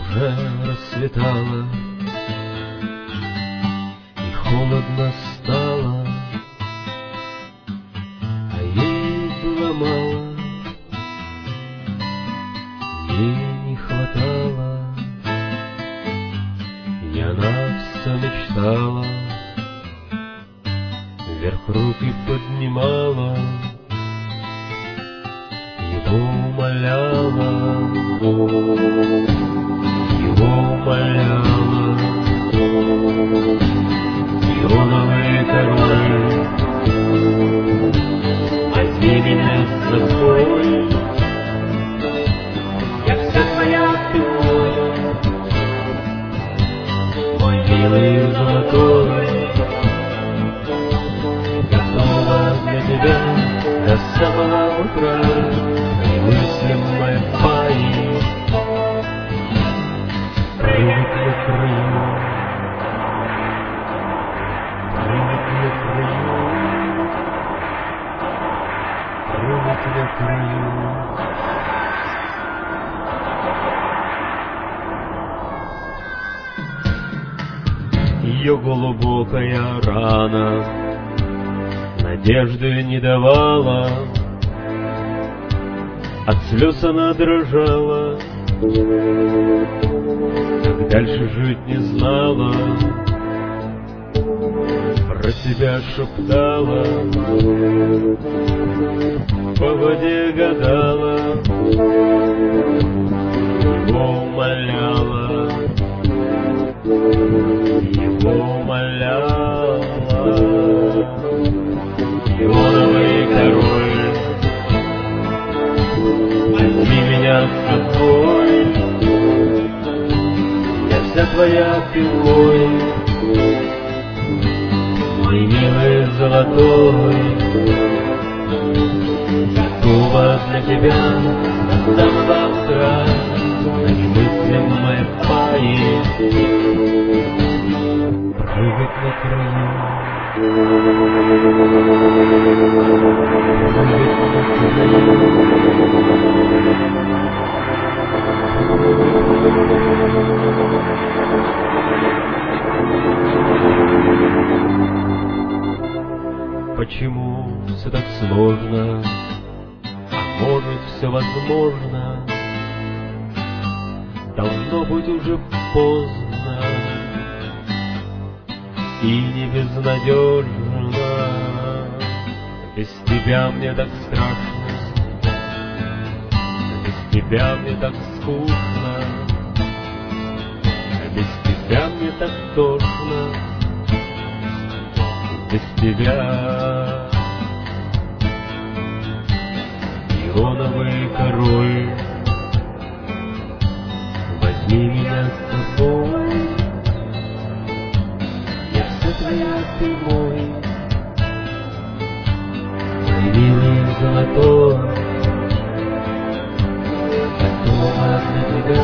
Уже рассветало, и холодно стало, а ей было мало, ей не хватало, и она все мечтала, вверх руки поднимала, его умоляла, Ионовый король, возьми меня с собой, я вся твоя, ты мой милый золотой, готова для тебя до самого утра, немыслимая паи. Прыгать на краю, прыгать на краю, прыгать на краю. Ее глубокая рана надежды не давала, от слез она дрожала, как дальше жить не знала, про себя шептала, по воде гадала, его умоляла, Ионовый король, возьми меня с собой, я вся твоя, ты мой милый золотой, готова для тебя до самого утра, на немыслимой паи. Прыгать на краю, почему все так сложно, а может все возможно, должно быть уже поздно и не безнадежно. Без тебя мне так страшно, без тебя мне так скучно, без тебя мне так тошно, без тебя. Ионовый король, возьми меня с собой, я вся твоя, ты мой милый золотой, готова для тебя